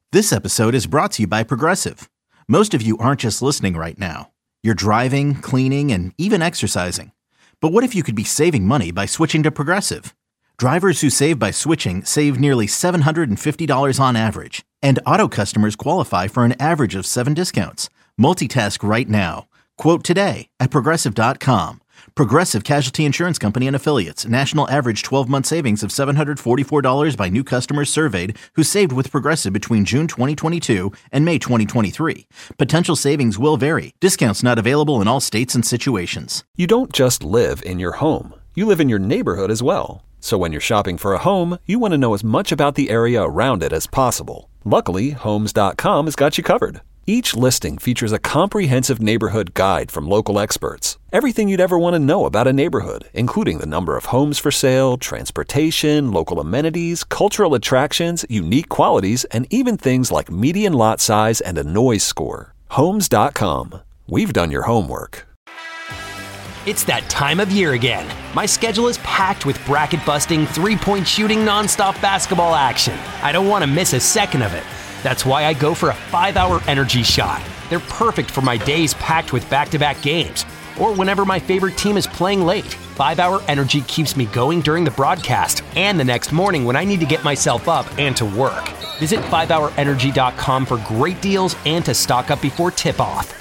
This episode is brought to you by Progressive. Most of you aren't just listening right now. You're driving, cleaning, and even exercising. But what if you could be saving money by switching to Progressive? Drivers who save by switching save nearly $750 on average. And auto customers qualify for an average of 7 discounts. Multitask right now. Quote today at Progressive.com. Progressive Casualty Insurance Company and Affiliates. National average 12-month savings of $744 by new customers surveyed who saved with Progressive between June 2022 and May 2023. Potential savings will vary. Discounts not available in all states and situations. You don't just live in your home. You live in your neighborhood as well. So when you're shopping for a home, you want to know as much about the area around it as possible. Luckily, Homes.com has got you covered. Each listing features a comprehensive neighborhood guide from local experts. Everything you'd ever want to know about a neighborhood, including the number of homes for sale, transportation, local amenities, cultural attractions, unique qualities, and even things like median lot size and a noise score. Homes.com. We've done your homework. It's that time of year again. My schedule is packed with bracket-busting, three-point shooting, nonstop basketball action. I don't want to miss a second of it. That's why I go for a 5-hour energy shot. They're perfect for my days packed with back-to-back games, or whenever my favorite team is playing late. 5-hour energy keeps me going during the broadcast and the next morning when I need to get myself up and to work. Visit 5hourenergy.com for great deals and to stock up before tip-off.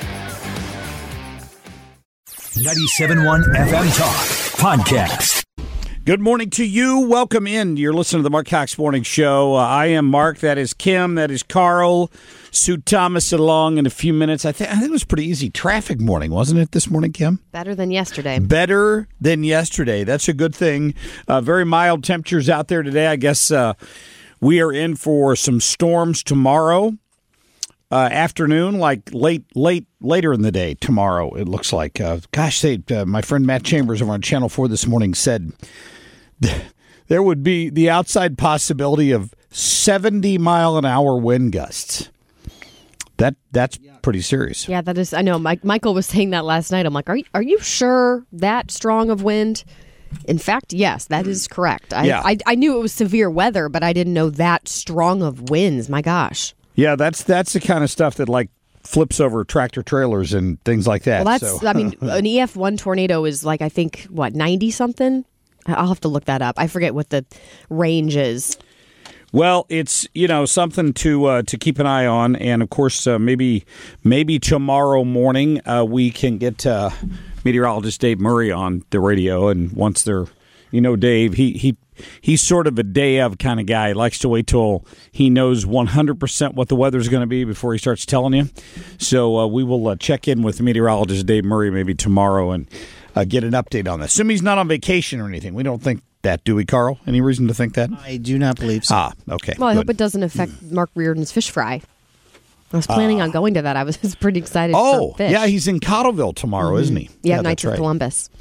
97.1 FM Talk Podcast. Good morning to you. Welcome in. You're listening to the Mark Cox Morning Show. I am Mark. That is Kim. That is Carl. Sue Thomas along in a few minutes. I think it was pretty easy traffic morning, wasn't it, this morning, Kim? Better than yesterday. Better than yesterday. That's a good thing. Very mild temperatures out there today. I guess we are in for some storms tomorrow afternoon, like later in the day tomorrow, it looks like. My friend Matt Chambers over on Channel 4 this morning said there would be the outside possibility of 70-mile-an-hour wind gusts. That's pretty serious. Yeah, that is. I know. Michael was saying that last night. I'm like, are you sure that strong of wind? In fact, yes, that is correct. I knew it was severe weather, but I didn't know that strong of winds. My gosh. Yeah, that's the kind of stuff that flips over tractor trailers and things like that. Well, I mean, an EF1 tornado is I think, 90-something? I'll have to look that up. I forget what the range is. Well, it's, something to keep an eye on. And, of course, maybe tomorrow morning we can get meteorologist Dave Murray on the radio. And once they're, Dave, he's sort of a day of kind of guy. He likes to wait till he knows 100% what the weather's going to be before he starts telling you. So we will check in with meteorologist Dave Murray maybe tomorrow and get an update on this. Assume he's not on vacation or anything. We don't think that, do we, Carl? Any reason to think that? I do not believe so. Okay. Well, I hope it doesn't affect Mark Reardon's fish fry. I was planning on going to that. I was pretty excited for fish. Yeah, he's in Cottleville tomorrow, isn't he? Yeah, Knights of Columbus.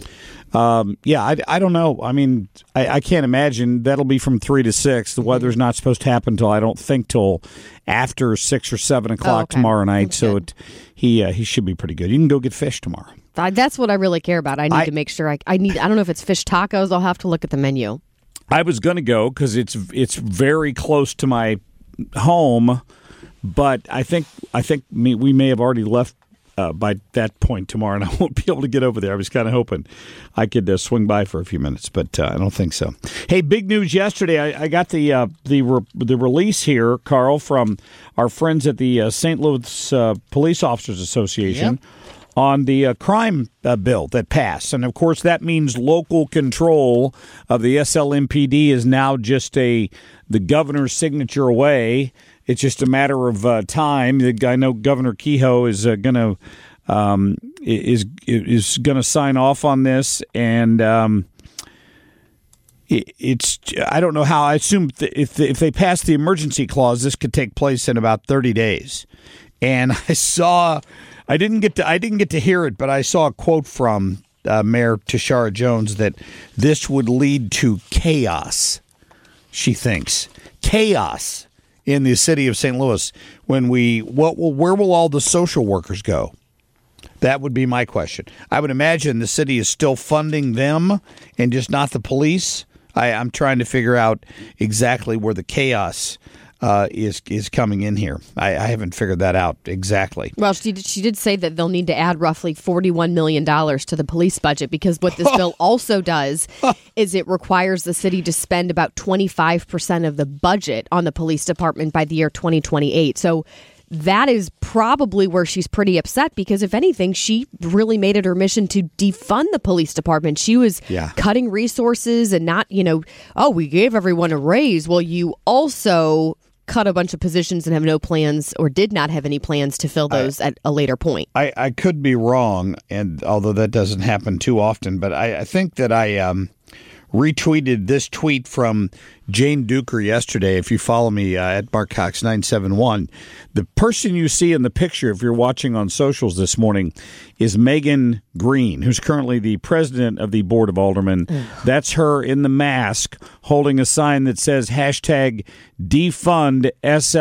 I don't know. I mean, I can't imagine. That'll be from 3 to 6. The weather's not supposed to happen till after 6 or 7 o'clock tomorrow night. That's so he should be pretty good. You can go get fish tomorrow. That's what I really care about. I need to make sure I don't know if it's fish tacos. I'll have to look at the menu. I was going to go because it's very close to my home, but I think we may have already left by that point tomorrow, and I won't be able to get over there. I was kind of hoping I could swing by for a few minutes, but I don't think so. Hey, big news yesterday. I got the release here, Carl, from our friends at the St. Louis Police Officers Association. Yep. On the crime bill that passed. And, of course, that means local control of the SLMPD is now just the governor's signature away. It's just a matter of time. I know Governor Kehoe is going to sign off on this, and it's I don't know how. I assume if they pass the emergency clause, this could take place in about 30 days. And I didn't get to hear it, but I saw a quote from Mayor Tashara Jones that this would lead to chaos. She thinks chaos in the city of St. Louis where will all the social workers go? That would be my question. I would imagine the city is still funding them and just not the police. I'm trying to figure out exactly where the chaos is coming in here. I haven't figured that out exactly. Well, she did say that they'll need to add roughly $41 million to the police budget, because what this bill also does is it requires the city to spend about 25% of the budget on the police department by the year 2028. So that is probably where she's pretty upset, because if anything, she really made it her mission to defund the police department. She was cutting resources and not, we gave everyone a raise. Well, you also cut a bunch of positions and have no plans, or did not have any plans to fill those at a later point. I could be wrong, and although that doesn't happen too often, but I think that I retweeted this tweet from Jane Duker yesterday. If you follow me at BarkCox971, the person you see in the picture, if you're watching on socials this morning, is Megan Green, who's currently the president of the Board of Aldermen. That's her in the mask holding a sign that says hashtag defund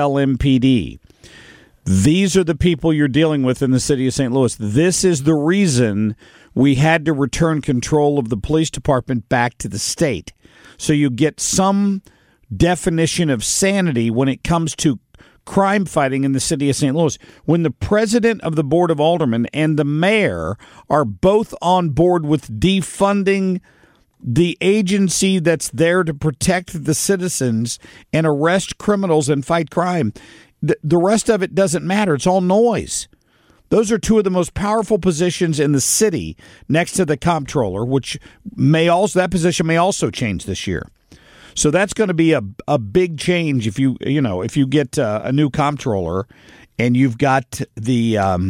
SLMPD. These are the people you're dealing with in the city of St. Louis. This is the reason we had to return control of the police department back to the state. So you get some definition of sanity when it comes to crime fighting in the city of St. Louis. When the president of the Board of Aldermen and the mayor are both on board with defunding the agency that's there to protect the citizens and arrest criminals and fight crime, the rest of it doesn't matter. It's all noise. Those are two of the most powerful positions in the city, next to the comptroller, which that position may also change this year. So that's going to be a big change if you get a new comptroller, and you've got the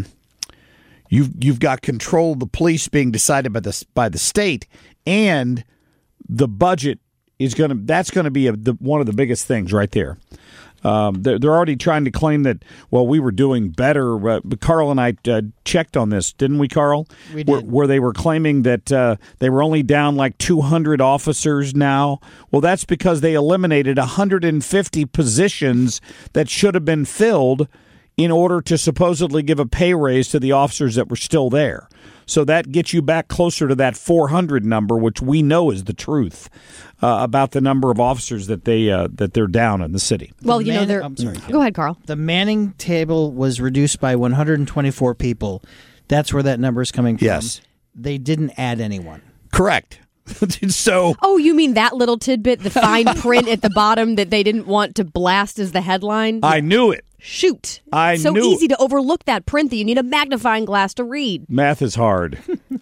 you've got control of the police being decided by the state, and the budget is that's going to be one of the biggest things right there. They're already trying to claim that, we were doing better. But Carl and I checked on this, didn't we, Carl? We did. Where they were claiming that they were only down like 200 officers now. Well, that's because they eliminated 150 positions that should have been filled in order to supposedly give a pay raise to the officers that were still there. So that gets you back closer to that 400 number, which we know is the truth about the number of officers that they're down in the city. Well, I'm sorry. Go ahead, Carl. The manning table was reduced by 124 people. That's where that number is coming from. Yes. They didn't add anyone. Correct. So. Oh, you mean that little tidbit, the fine print at the bottom that they didn't want to blast as the headline? I knew it. Shoot. It's so easy to overlook that print that you need a magnifying glass to read. Math is hard.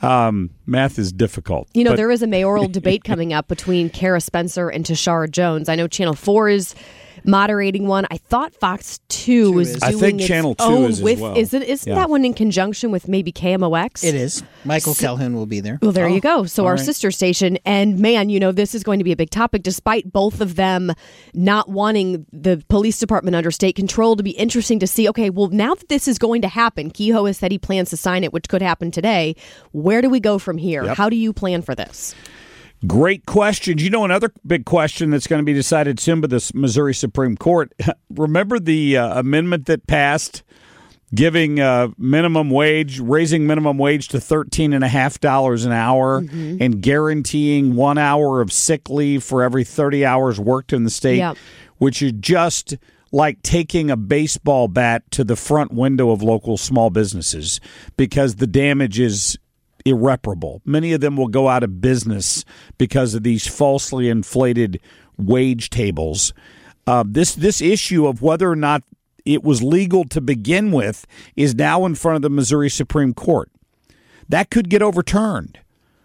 Math is difficult. There is a mayoral debate coming up between Kara Spencer and Tashara Jones. I know Channel 4 is moderating one. I thought Fox 2 is doing I think its Channel 2 own is with, as well. Isn't that one in conjunction with maybe KMOX? It is. Michael Calhoun will be there. Well, there you go. So our sister station. And man, this is going to be a big topic, despite both of them not wanting the police department under state control. To be interesting to see, okay, well, now that this is going to happen, Kehoe has said he plans to sign it, which could happen today. Where do we go from here? Yep. How do you plan for this? Great questions. Another big question that's going to be decided soon by the Missouri Supreme Court. Remember the amendment that passed giving minimum wage, raising minimum wage to $13.50 an hour and guaranteeing 1 hour of sick leave for every 30 hours worked in the state, which is just like taking a baseball bat to the front window of local small businesses, because the damage is irreparable. Many of them will go out of business because of these falsely inflated wage tables. This issue of whether or not it was legal to begin with is now in front of the Missouri Supreme Court. That could get overturned.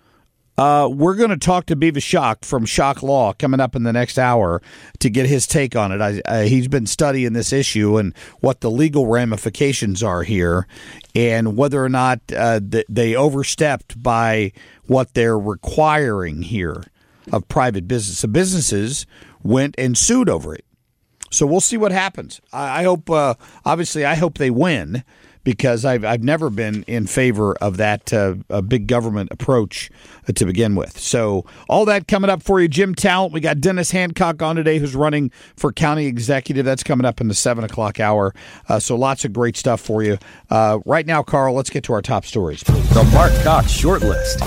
We're going to talk to Beavis Schock from Schock Law coming up in the next hour to get his take on it. He's been studying this issue and what the legal ramifications are here, and whether or not they overstepped by what they're requiring here of private business. So businesses went and sued over it. So we'll see what happens. I hope, obviously, I hope they win, because I've never been in favor of that big government approach to begin with. So all that coming up for you. Jim Talent, we got Dennis Hancock on today, who's running for county executive. That's coming up in the 7 o'clock hour. So lots of great stuff for you. Right now, Carl, let's get to our top stories. The Mark Cox Shortlist.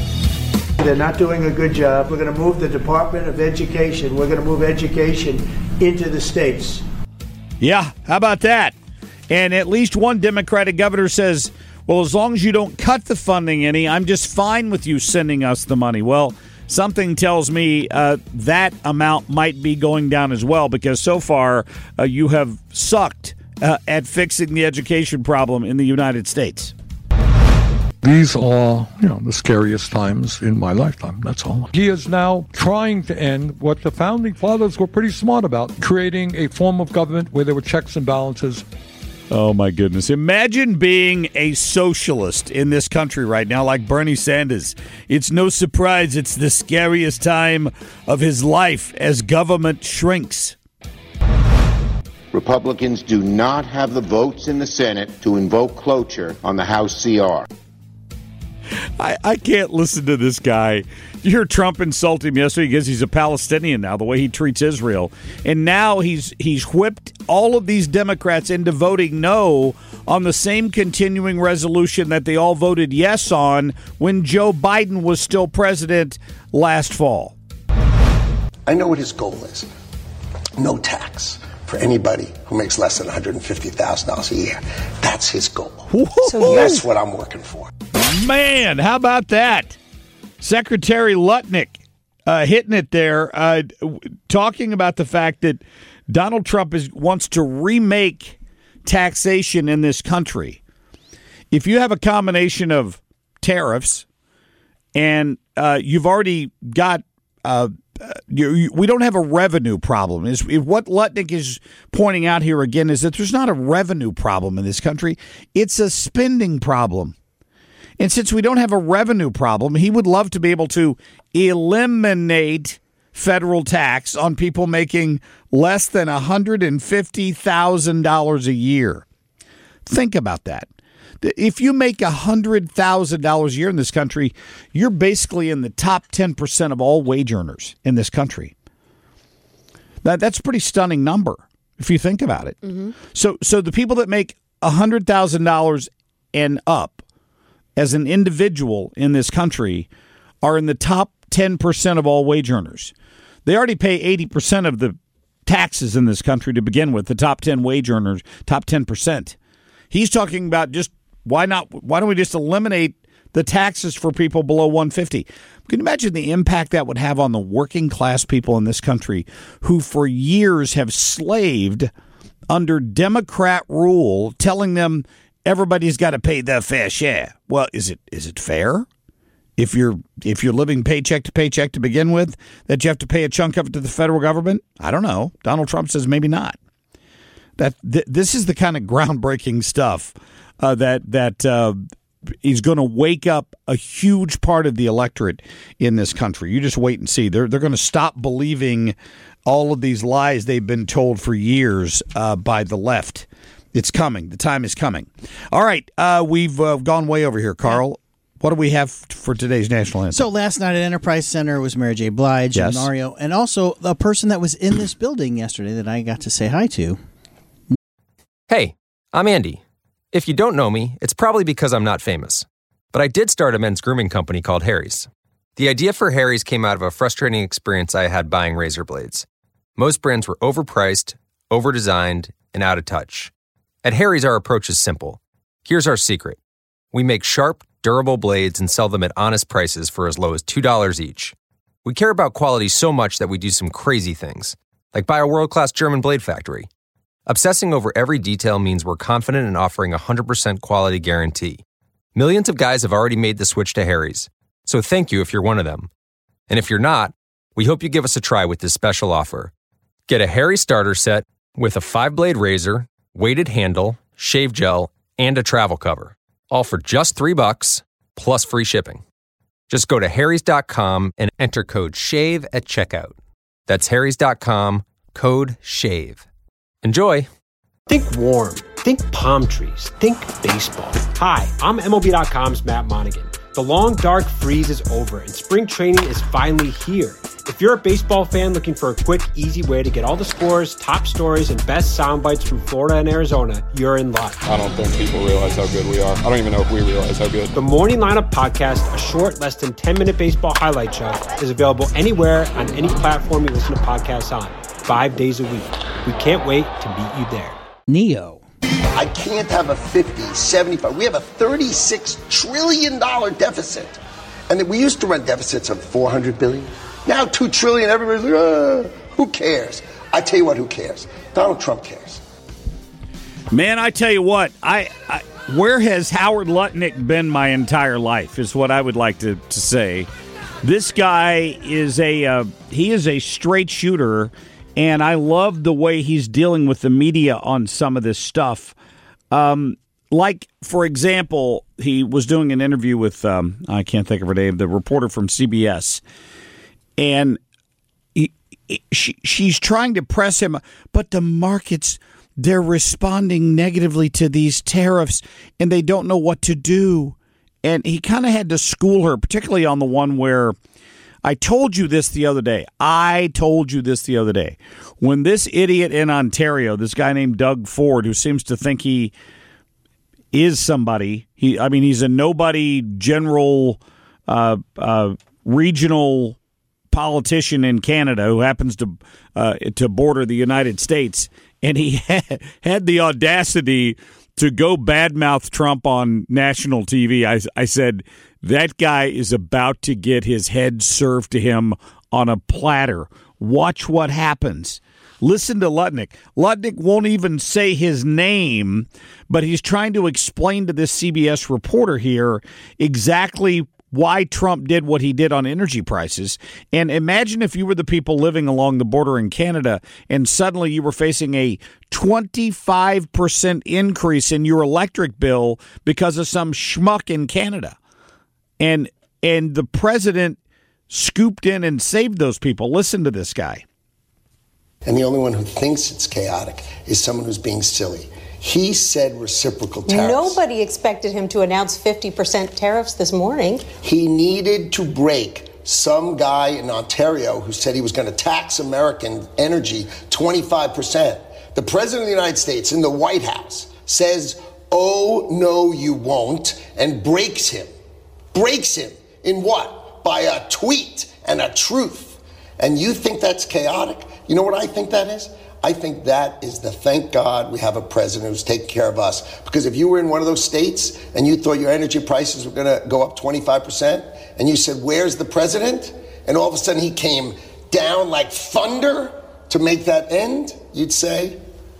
They're not doing a good job. We're going to move the Department of Education. We're going to move education into the states. Yeah, how about that? And at least one Democratic governor says, well, as long as you don't cut the funding any, I'm just fine with you sending us the money. Well, something tells me that amount might be going down as well, because so far you have sucked at fixing the education problem in the United States. These are, the scariest times in my lifetime, that's all. He is now trying to end what the founding fathers were pretty smart about, creating a form of government where there were checks and balances. Oh, my goodness. Imagine being a socialist in this country right now, like Bernie Sanders. It's no surprise it's the scariest time of his life as government shrinks. Republicans do not have the votes in the Senate to invoke cloture on the House CR. I can't listen to this guy. You hear Trump insult him yesterday because he's a Palestinian now, the way he treats Israel. And now he's whipped all of these Democrats into voting no on the same continuing resolution that they all voted yes on when Joe Biden was still president last fall. I know what his goal is. No tax for anybody who makes less than $150,000 a year. That's his goal. So that's what I'm working for. Man, how about that? Secretary Lutnick hitting it there, talking about the fact that Donald Trump wants to remake taxation in this country. If you have a combination of tariffs and you've already got we don't have a revenue problem. What Lutnick is pointing out here again is that there's not a revenue problem in this country. It's a spending problem. And since we don't have a revenue problem, he would love to be able to eliminate federal tax on people making less than $150,000 a year. Think about that. If you make $100,000 a year in this country, you're basically in the top 10% of all wage earners in this country. That's a pretty stunning number if you think about it. Mm-hmm. So the people that make $100,000 and up as an individual in this country are in the top 10% of all wage earners. They already pay 80% of the taxes in this country to begin with, the top 10 wage earners, top 10%. He's talking about just why don't we just eliminate the taxes for people below 150? Can you imagine the impact that would have on the working class people in this country who for years have slaved under Democrat rule, telling them everybody's got to pay their fair share? Well, is it fair? If you're living paycheck to paycheck to begin with, that you have to pay a chunk of it to the federal government? I don't know. Donald Trump says maybe not. This is the kind of groundbreaking stuff that is going to wake up a huge part of the electorate in this country. You just wait and see. They're going to stop believing all of these lies they've been told for years by the left. It's coming. The time is coming. All right. We've gone way over here, Carl. What do we have for today's national anthem? So last night at Enterprise Center was Mary J. Blige and Mario, and also a person that was in this building yesterday that I got to say hi to. Hey, I'm Andy. If you don't know me, it's probably because I'm not famous. But I did start a men's grooming company called Harry's. The idea for Harry's came out of a frustrating experience I had buying razor blades. Most brands were overpriced, overdesigned, and out of touch. At Harry's, our approach is simple. Here's our secret. We make sharp, durable blades and sell them at honest prices for as low as $2 each. We care about quality so much that we do some crazy things, like buy a world-class German blade factory. Obsessing over every detail means we're confident in offering a 100% quality guarantee. Millions of guys have already made the switch to Harry's, so thank you if you're one of them. And if you're not, we hope you give us a try with this special offer. Get a Harry's starter set with a 5-blade razor, weighted handle, shave gel, and a travel cover. All for just $3 plus free shipping. Just go to harrys.com and enter code SHAVE at checkout. That's harrys.com, code SHAVE. Enjoy. Think warm. Think palm trees. Think baseball. Hi, I'm MLB.com's Matt Monaghan. The long, dark freeze is over, and spring training is finally here. If you're a baseball fan looking for a quick, easy way to get all the scores, top stories, and best sound bites from Florida and Arizona, you're in luck. I don't think people realize how good we are. I don't even know if we realize how good. The Morning Lineup Podcast, a short, less than 10-minute baseball highlight show, is available anywhere on any platform you listen to podcasts on. 5 days a week. We can't wait to meet you there. Neo. I can't have a 50, 75. We have a $36 trillion deficit. And we used to run deficits of $400 billion. Now $2 trillion, everybody's like, who cares? I tell you what, who cares? Donald Trump cares. Man, I tell you what, where has Howard Lutnick been my entire life is what I would like to say. This guy is a straight shooter, and I love the way he's dealing with the media on some of this stuff. Like, for example, he was doing an interview with, I can't think of her name, the reporter from CBS, and she's trying to press him, but the markets, they're responding negatively to these tariffs, and they don't know what to do. And he kind of had to school her, particularly on the one where I told you this the other day. When this idiot in Ontario, this guy named Doug Ford, who seems to think he is somebody, he's a nobody general regional politician in Canada who happens to border the United States, and he had the audacity to go badmouth Trump on national TV. I said, that guy is about to get his head served to him on a platter. Watch what happens. Listen to Lutnick. Lutnick won't even say his name, but he's trying to explain to this CBS reporter here exactly why Trump did what he did on energy prices. And imagine if you were the people living along the border in Canada and suddenly you were facing a 25% increase in your electric bill because of some schmuck in Canada. And the president scooped in and saved those people. Listen to this guy. And the only one who thinks it's chaotic is someone who's being silly. He said reciprocal tariffs. Nobody expected him to announce 50% tariffs this morning. He needed to break some guy in Ontario who said he was going to tax American energy 25%. The President of the United States in the White House says, oh, no, you won't, and breaks him. Breaks him in what? By a tweet and a truth. And you think that's chaotic? You know what I think that is? I think that is the thank God we have a president who's taking care of us. Because if you were in one of those states and you thought your energy prices were going to go up 25%, and you said, where's the president? And all of a sudden he came down like thunder to make that end, you'd say,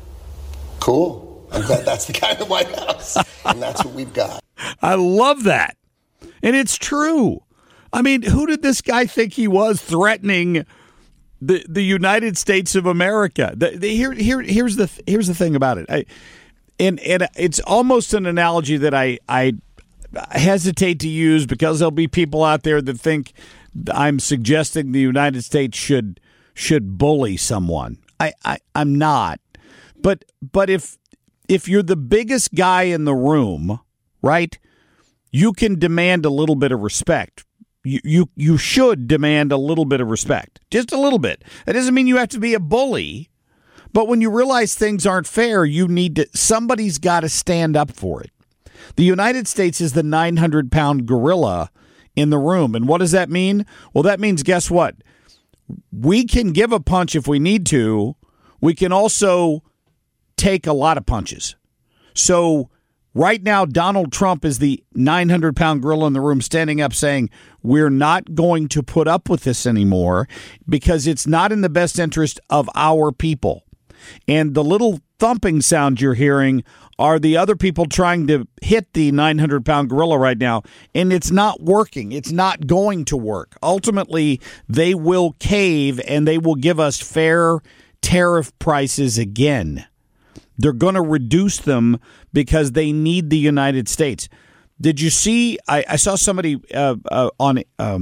cool. I'm glad that's the guy in the White House. And that's what we've got. I love that. And it's true. I mean, who did this guy think he was threatening the United States of America? Here's the thing about it. And it's almost an analogy that I hesitate to use because there'll be people out there that think I'm suggesting the United States should bully someone. I'm not. But if you're the biggest guy in the room, right, you can demand a little bit of respect. You should demand a little bit of respect, just a little bit. That doesn't mean you have to be a bully, but when you realize things aren't fair, somebody's got to stand up for it. The United States is the 900-pound gorilla in the room, and what does that mean? Well, that means, guess what? We can give a punch if we need to. We can also take a lot of punches. So right now, Donald Trump is the 900-pound gorilla in the room standing up saying, we're not going to put up with this anymore because it's not in the best interest of our people. And the little thumping sound you're hearing are the other people trying to hit the 900-pound gorilla right now, and it's not working. It's not going to work. Ultimately, they will cave, and they will give us fair tariff prices again. They're going to reduce them because they need the United States. Did you see? I saw somebody on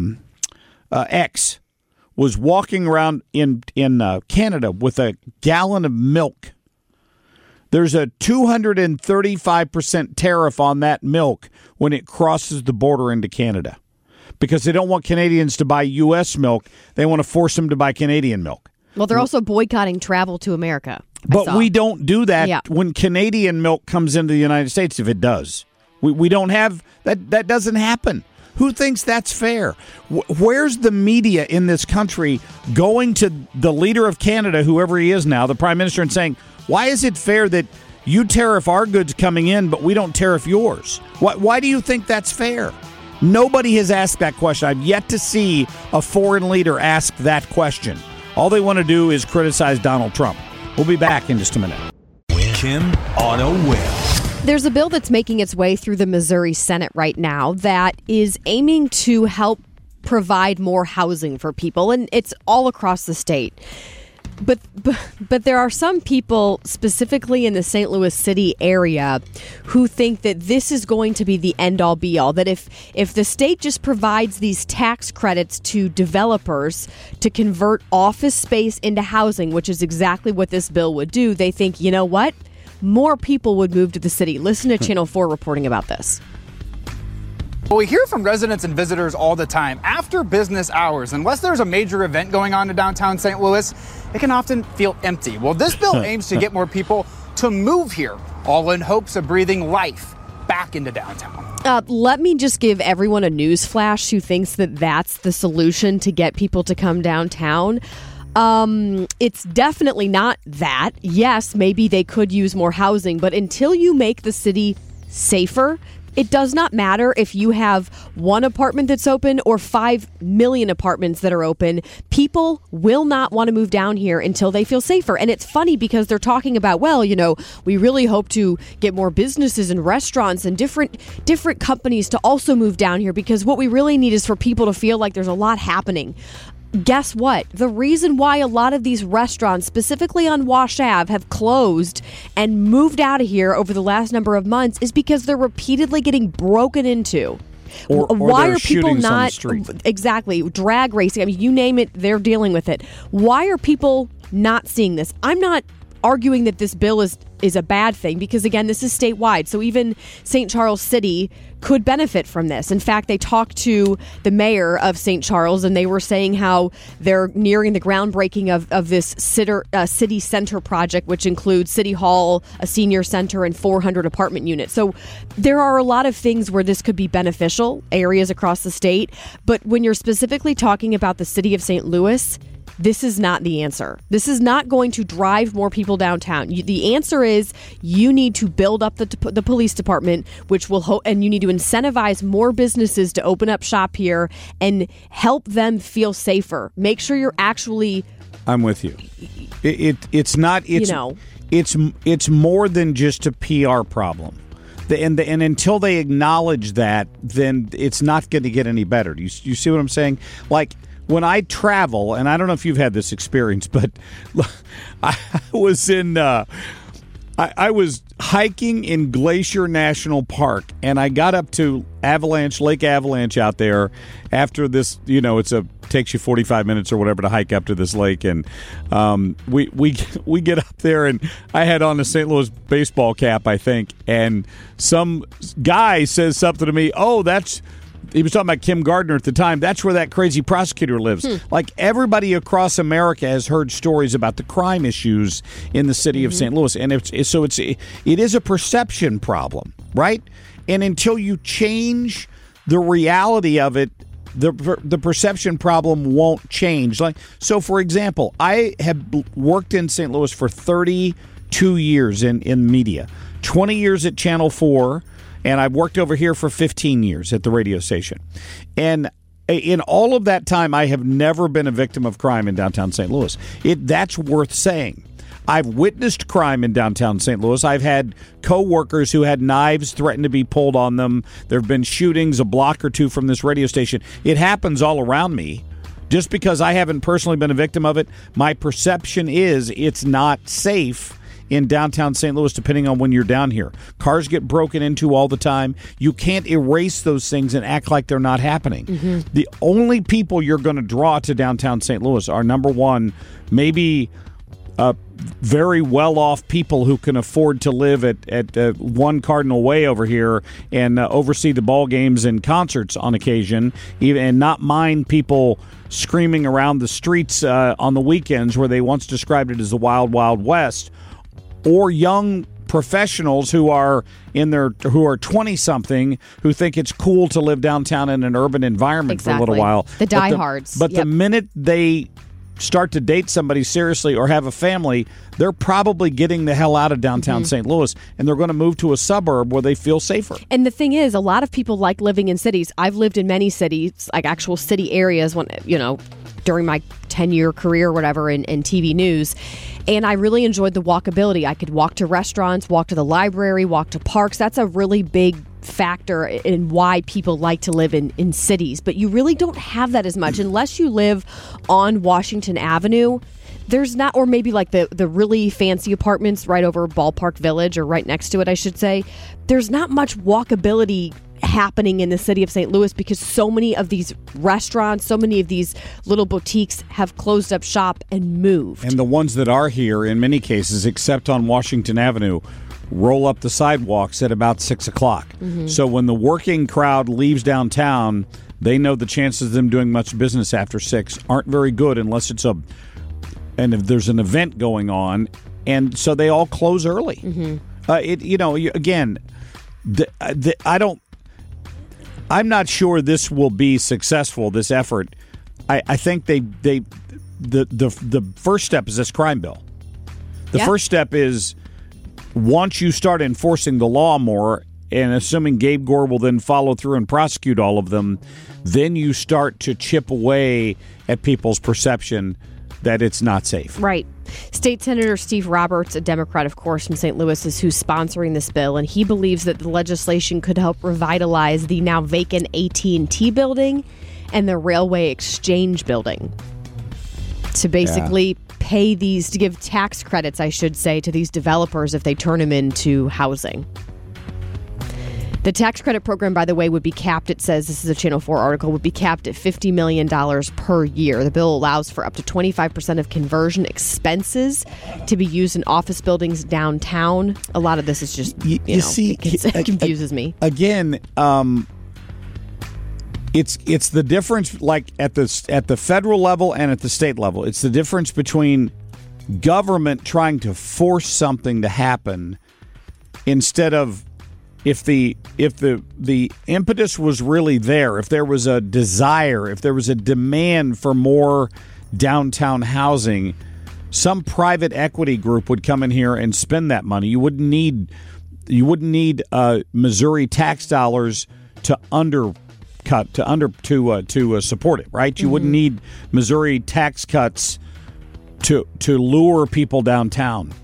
X was walking around in Canada with a gallon of milk. There's a 235% tariff on that milk when it crosses the border into Canada because they don't want Canadians to buy U.S. milk. They want to force them to buy Canadian milk. Well, they're also boycotting travel to America. But we don't do that when Canadian milk comes into the United States, if it does. We don't have that. That doesn't happen. Who thinks that's fair? Where's the media in this country going to the leader of Canada, whoever he is now, the prime minister, and saying, why is it fair that you tariff our goods coming in, but we don't tariff yours? Why do you think that's fair? Nobody has asked that question. I've yet to see a foreign leader ask that question. All they want to do is criticize Donald Trump. We'll be back in just a minute. Kim on a whim. There's a bill that's making its way through the Missouri Senate right now that is aiming to help provide more housing for people, and it's all across the state. But there are some people, specifically in the St. Louis City area, who think that this is going to be the end-all be-all, that if the state just provides these tax credits to developers to convert office space into housing, which is exactly what this bill would do, they think, you know what? More people would move to the city. Listen to Channel 4 reporting about this. Well, we hear from residents and visitors all the time. After business hours, unless there's a major event going on in downtown St. Louis, it can often feel empty. Well, this bill aims to get more people to move here, all in hopes of breathing life back into downtown. Let me just give everyone a news flash who thinks that that's the solution to get people to come downtown. It's definitely not that. Yes, maybe they could use more housing, but until you make the city safer, it does not matter if you have one apartment that's open or 5 million apartments that are open. People will not want to move down here until they feel safer. And it's funny because they're talking about, well, you know, we really hope to get more businesses and restaurants and different companies to also move down here, because what we really need is for people to feel like there's a lot happening. Guess what? The reason why a lot of these restaurants, specifically on Wash Ave, have closed and moved out of here over the last number of months is because they're repeatedly getting broken into. Or why there are people shootings on the not street. exactly drag racing? I mean, you name it, they're dealing with it. Why are people not seeing this? I'm not arguing that this bill is a bad thing, because again, this is statewide. So even St. Charles City could benefit from this. In fact, they talked to the mayor of St. Charles, and they were saying how they're nearing the groundbreaking of this city center project, which includes City Hall, a senior center, and 400 apartment units. So there are a lot of things where this could be beneficial, areas across the state. But when you're specifically talking about the city of St. Louis, this is not the answer. This is not going to drive more people downtown. The answer is you need to build up the police department, which will and you need to incentivize more businesses to open up shop here and help them feel safer. Make sure you're actually. I'm with you. It's not. It's, you know, it's more than just a PR problem. And until they acknowledge that, then it's not going to get any better. You see what I'm saying? Like, when I travel, and I don't know if you've had this experience, but I was I was hiking in Glacier National Park, and I got up to Lake Avalanche out there after this. You know, takes you 45 minutes or whatever to hike up to this lake, and we get up there, and I had on a St. Louis baseball cap, I think, and some guy says something to me. Oh, he was talking about Kim Gardner at the time. That's where that crazy prosecutor lives. Like, everybody across America has heard stories about the crime issues in the city of St. Louis. And it is a perception problem, right? And until you change the reality of it, the perception problem won't change. Like, so for example, I have worked in St. Louis for 32 years in media, 20 years at Channel 4. And I've worked over here for 15 years at the radio station. And in all of that time, I have never been a victim of crime in downtown St. Louis. That's worth saying. I've witnessed crime in downtown St. Louis. I've had co-workers who had knives threatened to be pulled on them. There have been shootings a block or two from this radio station. It happens all around me. Just because I haven't personally been a victim of it, my perception is it's not safe in downtown St. Louis, depending on when you're down here. Cars get broken into all the time. You can't erase those things and act like they're not happening. The only people you're going to draw to downtown St. Louis are, number one, maybe very well-off people who can afford to live at One Cardinal Way over here and oversee the ball games and concerts on occasion, and not mind people screaming around the streets on the weekends where they once described it as the Wild Wild West, or young professionals who are 20-something who think it's cool to live downtown in an urban environment for a little while. The diehards. But the minute they start to date somebody seriously or have a family, they're probably getting the hell out of downtown St. Louis, and they're going to move to a suburb where they feel safer. And the thing is, a lot of people like living in cities. I've lived in many cities, like actual city areas, when during my 10-year career or whatever in TV news. And I really enjoyed the walkability. I could walk to restaurants, walk to the library, walk to parks. That's a really big factor in why people like to live in cities. But you really don't have that as much unless you live on Washington Avenue. There's not, or maybe like the really fancy apartments right over Ballpark Village, or right next to it, I should say. There's not much walkability happening in the city of St. Louis because so many of these restaurants, so many of these little boutiques have closed up shop and moved. And the ones that are here, in many cases, except on Washington Avenue, roll up the sidewalks at about 6 o'clock. So when the working crowd leaves downtown, they know the chances of them doing much business after 6 aren't very good unless it's and if there's an event going on, and so they all close early. I'm not sure this will be successful, this effort. I think the first step is this crime bill. The first step is, once you start enforcing the law more, and assuming Gabe Gore will then follow through and prosecute all of them, then you start to chip away at people's perception that it's not safe. Right. State Senator Steve Roberts, a Democrat, of course, from St. Louis, is who's sponsoring this bill, and he believes that the legislation could help revitalize the now vacant AT&T building and the Railway Exchange building to basically pay these, to give tax credits, I should say, to these developers if they turn them into housing. The tax credit program, by the way, would be capped, it says, this is a Channel 4 article, would be capped at $50 million per year. The bill allows for up to 25% of conversion expenses to be used in office buildings downtown. A lot of this is just, it confuses me. Again, it's the difference, like at the federal level and at the state level. It's the difference between government trying to force something to happen instead of, if the impetus was really there, if there was a desire, if there was a demand for more downtown housing, some private equity group would come in here and spend that money. You wouldn't need Missouri tax dollars to support it, right? You wouldn't need Missouri tax cuts to lure people downtown.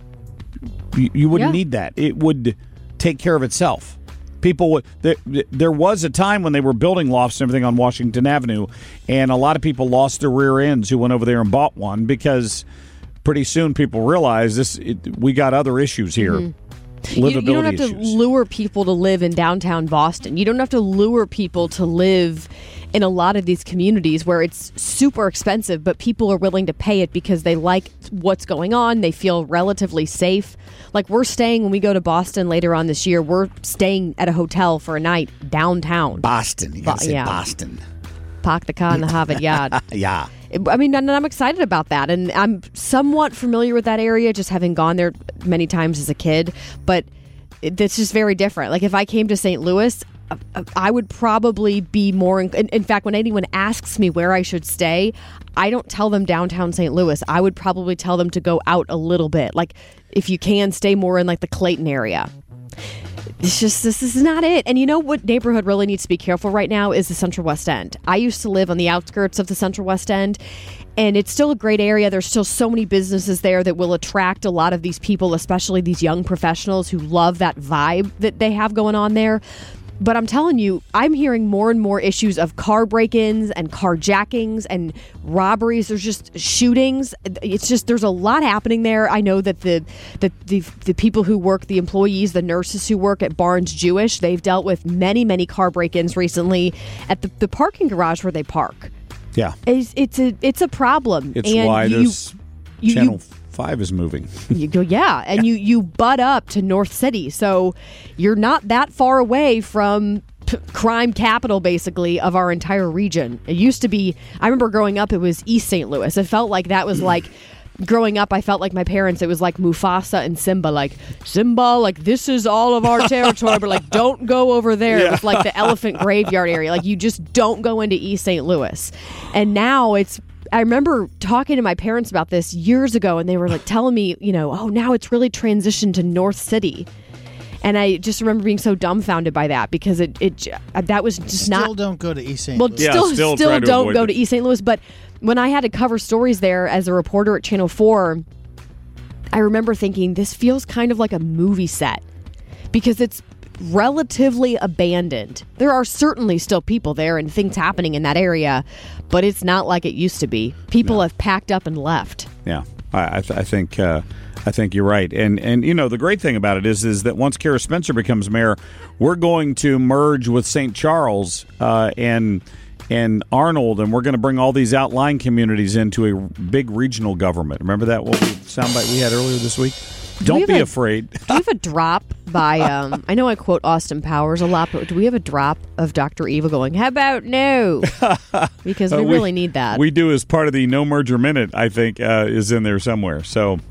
You wouldn't need that. It would take care of itself. People, there was a time when they were building lofts and everything on Washington Avenue, and a lot of people lost their rear ends who went over there and bought one, because pretty soon people realized we got other issues here. You don't have to lure people to live in downtown Boston. You don't have to lure people to live in a lot of these communities where it's super expensive, but people are willing to pay it because they like what's going on. They feel relatively safe. Like, we're staying, when we go to Boston later on this year, we're staying at a hotel for a night downtown. Boston. You gotta say Boston. Park the car in the Harvard Yard. Yeah. I mean, and I'm excited about that. And I'm somewhat familiar with that area, just having gone there many times as a kid. But it's just very different. Like, if I came to St. Louis, I would probably be more... In fact, when anyone asks me where I should stay, I don't tell them downtown St. Louis. I would probably tell them to go out a little bit. Like, if you can, stay more in, like, the Clayton area. It's just, this is not it. And you know what neighborhood really needs to be careful right now is the Central West End. I used to live on the outskirts of the Central West End, and it's still a great area. There's still so many businesses there that will attract a lot of these people, especially these young professionals who love that vibe that they have going on there. But I'm telling you, I'm hearing more and more issues of car break-ins and carjackings and robberies. There's just shootings. It's just, there's a lot happening there. I know that the people who work, the employees, the nurses who work at Barnes Jewish, they've dealt with many, many car break-ins recently at the parking garage where they park. Yeah. It's a problem. It's why there's Channel 5 is moving. You go, yeah, and you butt up to North City, so you're not that far away from crime capital, basically, of our entire region. It used to be, I remember growing up, it was East St. Louis. It felt like that was like growing up, I felt like my parents, it was like Mufasa and Simba, like, this is all of our territory, but like, don't go over there. It was like the elephant graveyard area. Like, you just don't go into East St. Louis. And now I remember talking to my parents about this years ago, and they were like telling me, now it's really transitioned to North City. And I just remember being so dumbfounded by that, because that was just still don't go to East St. Well, Louis. still don't go to East St. Louis. But when I had to cover stories there as a reporter at Channel 4, I remember thinking, this feels kind of like a movie set, because it's relatively abandoned. There are certainly still people there and things happening in that area, but it's not like it used to be. People have packed up and left. Yeah, I think you're right. And the great thing about it is that once Kara Spencer becomes mayor, we're going to merge with St. Charles and Arnold, and we're going to bring all these outlying communities into a big regional government. Remember that soundbite we had earlier this week? Don't be afraid. Do we have a drop by, I know I quote Austin Powers a lot, but do we have a drop of Dr. Evil going, how about no? Because we really need that. We do, as part of the No Merger Minute, I think, is in there somewhere. So,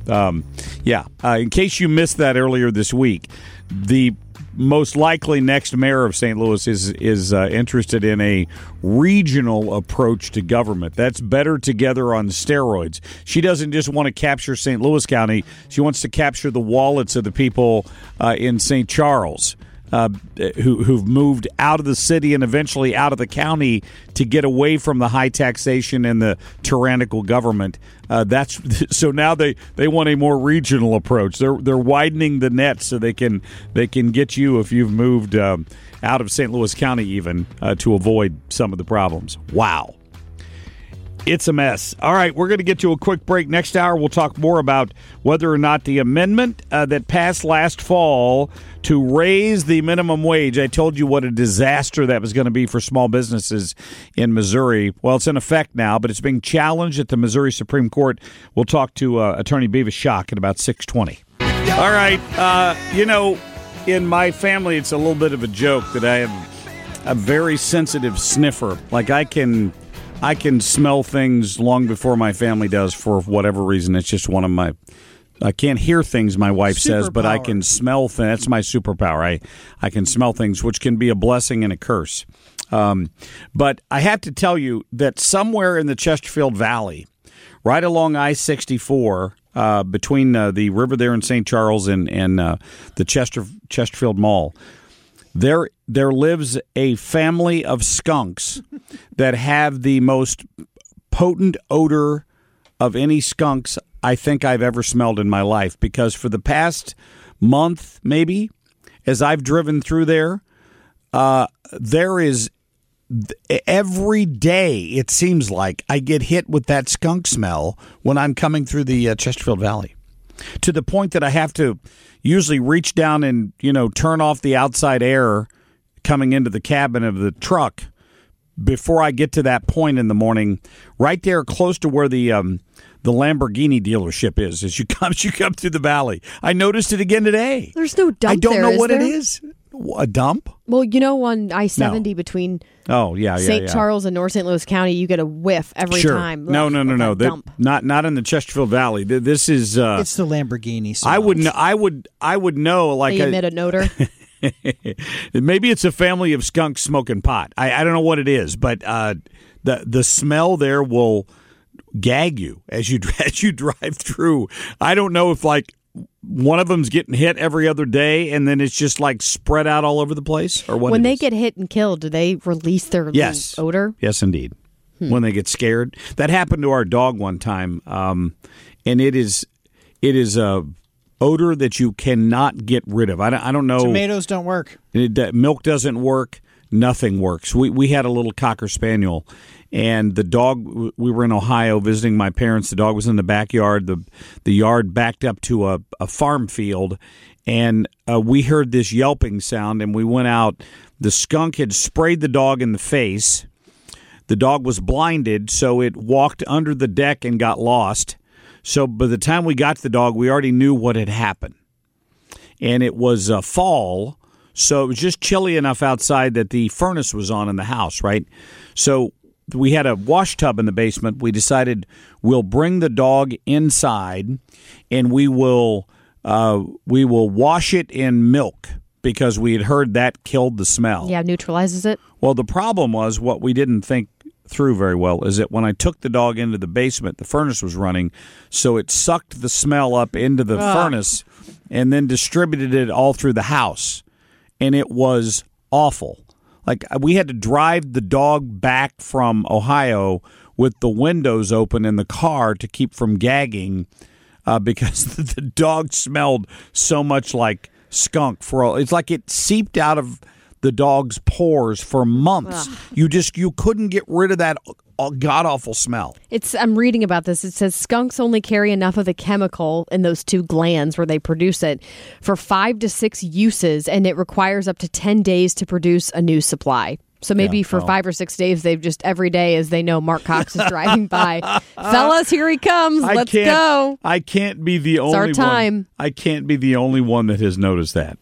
in case you missed that earlier this week, the most likely next mayor of St. Louis is interested in a regional approach to government. That's better together on steroids. She doesn't just want to capture St. Louis County. She wants to capture the wallets of the people in St. Charles who've moved out of the city and eventually out of the county to get away from the high taxation and the tyrannical government. So now they want a more regional approach. They're widening the net so they can get you if you've moved out of St. Louis County even to avoid some of the problems. Wow. It's a mess. All right, we're going to get to a quick break. Next hour, we'll talk more about whether or not the amendment that passed last fall to raise the minimum wage, I told you what a disaster that was going to be for small businesses in Missouri. Well, it's in effect now, but it's being challenged at the Missouri Supreme Court. We'll talk to Attorney Beavis Schock at about 6:20. All right, in my family, it's a little bit of a joke that I have a very sensitive sniffer. Like, I can smell things long before my family does for whatever reason. It's just one of my... I can't hear things, my wife says, but I can smell things. That's my superpower. I can smell things, which can be a blessing and a curse. But I have to tell you that somewhere in the Chesterfield Valley, right along I-64, between the river there in St. Charles and the Chesterfield Mall, there lives a family of skunks that have the most potent odor of any skunks I think I've ever smelled in my life. Because for the past month, maybe, as I've driven through there is every day, it seems like, I get hit with that skunk smell when I'm coming through the Chesterfield Valley. To the point that I have to usually reach down and, turn off the outside air coming into the cabin of the truck before I get to that point in the morning, right there close to where the Lamborghini dealership is as you come through the valley. I noticed it again today. There's no dump. I don't there, know what there? It is. A dump? Well, on I-70 between St. Charles and North St. Louis County, you get a whiff every time. No. Dump. Not in the Chesterfield Valley. This is it's the Lamborghini smell. I would know, like, they emit an odor. Maybe it's a family of skunks smoking pot. I don't know what it is, but the smell there will gag you as you drive through. I don't know if, like, one of them's getting hit every other day and then it's just like spread out all over the place, or what? When they get hit and killed, do they release their odor? Yes, indeed. When they get scared. That happened to our dog one time, and it is a odor that you cannot get rid of. I don't know. Tomatoes don't work. Milk doesn't work. Nothing works. We had a little Cocker Spaniel, and the dog, we were in Ohio visiting my parents. The dog was in the backyard. The yard backed up to a farm field, and we heard this yelping sound, and we went out. The skunk had sprayed the dog in the face. The dog was blinded, so it walked under the deck and got lost. So by the time we got to the dog, we already knew what had happened. And it was fall, so it was just chilly enough outside that the furnace was on in the house, right? So we had a wash tub in the basement. We decided we'll bring the dog inside, and we will wash it in milk because we had heard that killed the smell. Yeah, neutralizes it. Well, the problem was what we didn't think through very well is that when I took the dog into the basement, the furnace was running, so it sucked the smell up into the furnace and then distributed it all through the house, and it was awful. Like, we had to drive the dog back from Ohio with the windows open in the car to keep from gagging because the dog smelled so much like skunk. It's like it seeped out of the dog's pores for months. Ugh. You couldn't get rid of that god-awful smell. I'm reading about this. It says skunks only carry enough of the chemical in those two glands where they produce it for 5 to 6 uses, and it requires up to 10 days to produce a new supply. So maybe for 5 or 6 days, they've just every day as they know Mark Cox is driving by. Fellas, here he comes. Let's go. I can't be the only one. It's our time. I can't be the only one that has noticed that.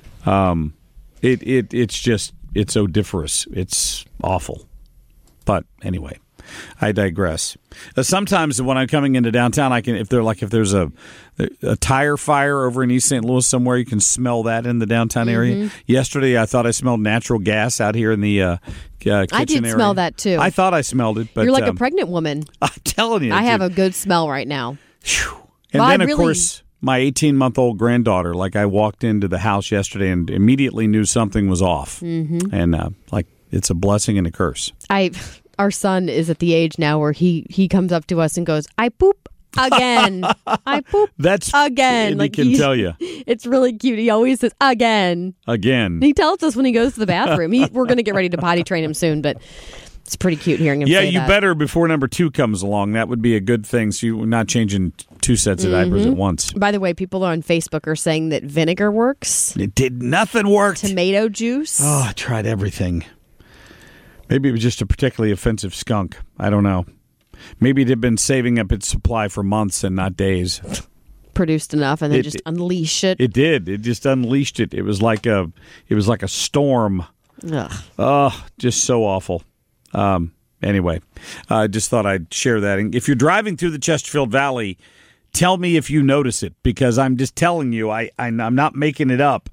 It's odoriferous. It's awful. But anyway, I digress. Sometimes when I'm coming into downtown, if there's a tire fire over in East St. Louis somewhere, you can smell that in the downtown area. Yesterday, I thought I smelled natural gas out here in the kitchen area. I did smell that too. I thought I smelled it, but you're like a pregnant woman. I'm telling you, I have a good smell right now. And then, of course, my 18-month-old granddaughter, I walked into the house yesterday and immediately knew something was off. Mm-hmm. And it's a blessing and a curse. Our son is at the age now where he comes up to us and goes, I poop again. I poop again. He can tell you. It's really cute. He always says, again. Again. He tells us when he goes to the bathroom. We're going to get ready to potty train him soon, but it's pretty cute hearing him say that. Yeah, you better before number 2 comes along. That would be a good thing, so you're not changing 2 sets of diapers at once. By the way, people on Facebook are saying that vinegar works. Nothing worked. Tomato juice. Oh, I tried everything. Maybe it was just a particularly offensive skunk. I don't know. Maybe it had been saving up its supply for months and not days. Produced enough and then just unleash it. It did. It just unleashed it. It was like a storm. Ugh. Oh, just so awful. Anyway, I just thought I'd share that. And if you're driving through the Chesterfield Valley, tell me if you notice it, because I'm just telling you, I'm not making it up.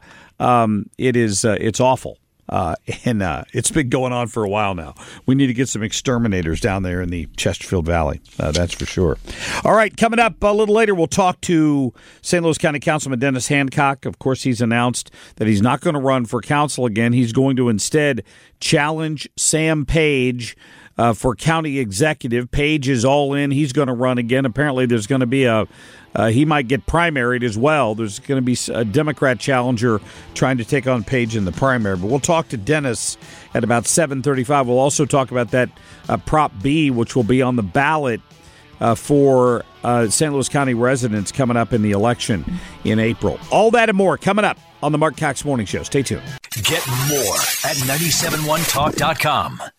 It's awful. And it's been going on for a while now. We need to get some exterminators down there in the Chesterfield Valley. That's for sure. All right, coming up a little later, we'll talk to St. Louis County Councilman Dennis Hancock. Of course, he's announced that he's not going to run for council again. He's going to instead challenge Sam Page for county executive. Page is all in. He's going to run again. Apparently, there's going to be he might get primaried as well. There's going to be a Democrat challenger trying to take on Page in the primary. But we'll talk to Dennis at about 7:35. We'll also talk about that Prop B, which will be on the ballot for St. Louis County residents coming up in the election in April. All that and more coming up on the Mark Cox Morning Show. Stay tuned. Get more at 971talk.com.